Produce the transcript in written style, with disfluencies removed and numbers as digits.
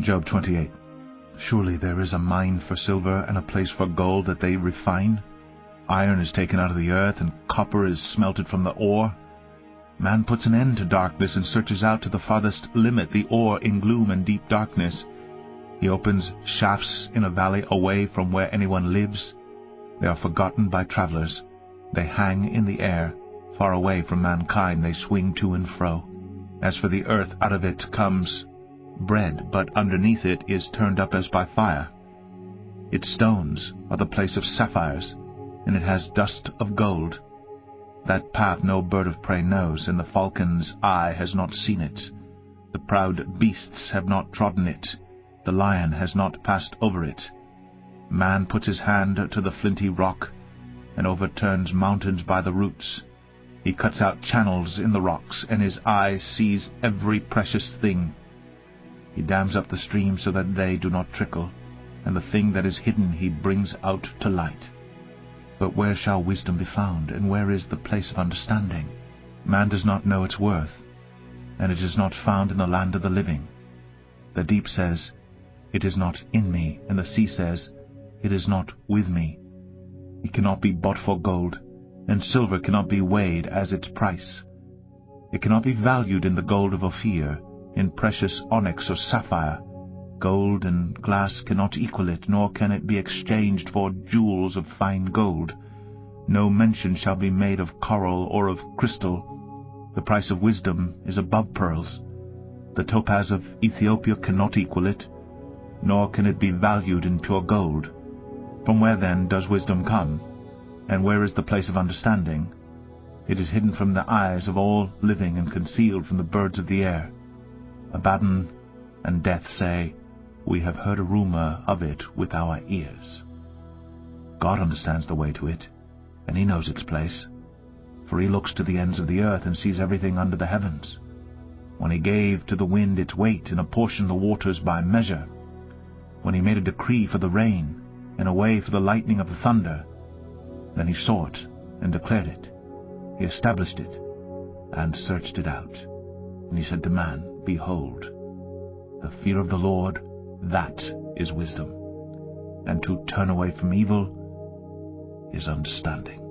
Job 28. Surely there is a mine for silver and a place for gold that they refine. Iron is taken out of the earth, and copper is smelted from the ore. Man puts an end to darkness and searches out to the farthest limit the ore in gloom and deep darkness. He opens shafts in a valley away from where anyone lives. They are forgotten by travelers. They hang in the air. Far away from mankind they swing to and fro. As for the earth, out of it comes bread, but underneath it is turned up as by fire. Its stones are the place of sapphires, and it has dust of gold. That path no bird of prey knows, and the falcon's eye has not seen it. The proud beasts have not trodden it. The lion has not passed over it. Man puts his hand to the flinty rock, and overturns mountains by the roots. He cuts out channels in the rocks, and his eye sees every precious thing. He dams up the streams so that they do not trickle, and the thing that is hidden he brings out to light. But where shall wisdom be found, and where is the place of understanding? Man does not know its worth, and it is not found in the land of the living. The deep says, "It is not in me," and the sea says, "It is not with me." It cannot be bought for gold, and silver cannot be weighed as its price. It cannot be valued in the gold of Ophir, in precious onyx or sapphire. Gold and glass cannot equal it, nor can it be exchanged for jewels of fine gold. No mention shall be made of coral or of crystal. The price of wisdom is above pearls. The topaz of Ethiopia cannot equal it, nor can it be valued in pure gold. From where then does wisdom come? And where is the place of understanding? It is hidden from the eyes of all living and concealed from the birds of the air. Abaddon and Death say, "We have heard a rumor of it with our ears." God understands the way to it, and he knows its place, for he looks to the ends of the earth and sees everything under the heavens. When he gave to the wind its weight and apportioned the waters by measure, when he made a decree for the rain and a way for the lightning of the thunder, then he saw it and declared it. He established it and searched it out. And he said to man, "Behold, the fear of the Lord, that is wisdom, and to turn away from evil is understanding."